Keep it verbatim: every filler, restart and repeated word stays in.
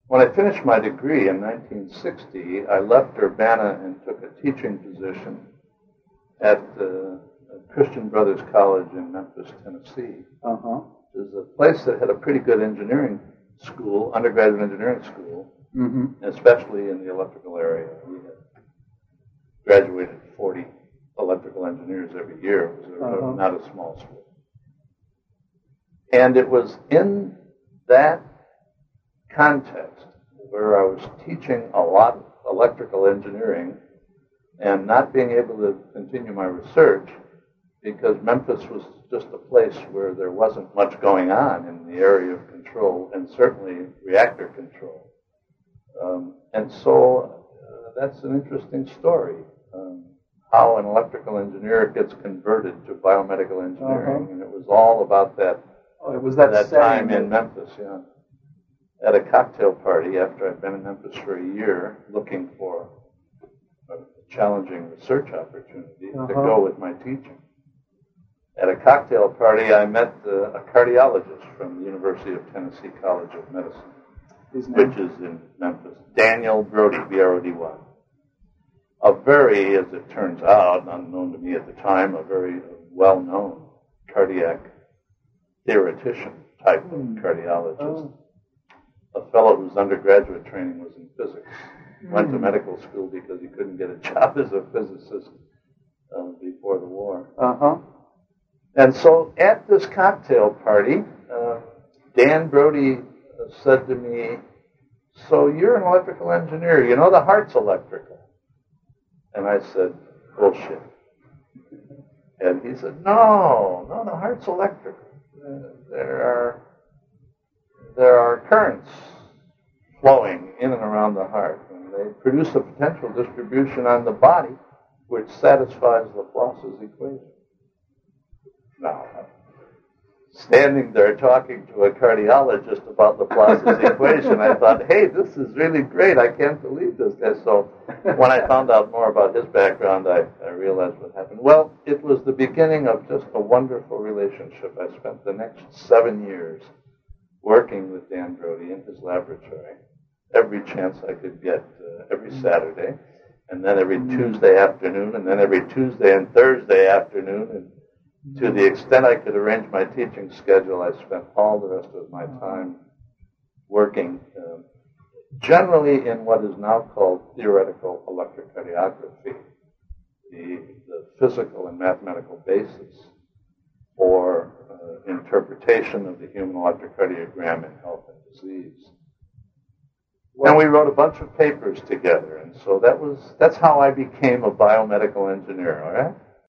when I finished my degree in nineteen sixty, I left Urbana and took a teaching position at uh, Christian Brothers College in Memphis, Tennessee. Uh-huh. It was a place that had a pretty good engineering school, undergraduate engineering school, mm-hmm. especially in the electrical area. We had graduated forty electrical engineers every year. It was a, uh-huh. not a small school. And it was in that context where I was teaching a lot of electrical engineering and not being able to continue my research because Memphis was just a place where there wasn't much going on in the area of control and certainly reactor control. Um, and so uh, that's an interesting story, um, how an electrical engineer gets converted to biomedical engineering. Uh-huh. And it was all about that, oh, it was that, that setting time in Memphis, yeah. At a cocktail party after I'd been in Memphis for a year looking for a challenging research opportunity uh-huh. to go with my teaching. At a cocktail party, I met uh, a cardiologist from the University of Tennessee College of Medicine, which is in Memphis, Daniel Brody, B R O D Y. A very, as it turns out, unknown to me at the time, a very well-known cardiac theoretician type of mm. cardiologist. Oh. A fellow whose undergraduate training was in physics. Mm. Went to medical school because he couldn't get a job as a physicist uh, before the war. Uh-huh. And so at this cocktail party, uh, Dan Brody said to me, so you're an electrical engineer, you know the heart's electrical. And I said, bullshit. And he said, no, no, the heart's electrical. Uh, there are there are currents flowing in and around the heart, and they produce a potential distribution on the body which satisfies Laplace's equation. Now, standing there talking to a cardiologist about Laplace's equation, I thought, hey, this is really great. I can't believe this guy. So when I found out more about his background, I, I realized what happened. Well, it was the beginning of just a wonderful relationship. I spent the next seven years working with Dan Brody in his laboratory every chance I could get, uh, every Saturday, and then every Tuesday afternoon, and then every Tuesday and Thursday afternoon, and to the extent I could arrange my teaching schedule, I spent all the rest of my time working uh, generally in what is now called theoretical electrocardiography, the, the physical and mathematical basis for uh, interpretation of the human electrocardiogram in health and disease. And we wrote a bunch of papers together, and so that was that's how I became a biomedical engineer, all right?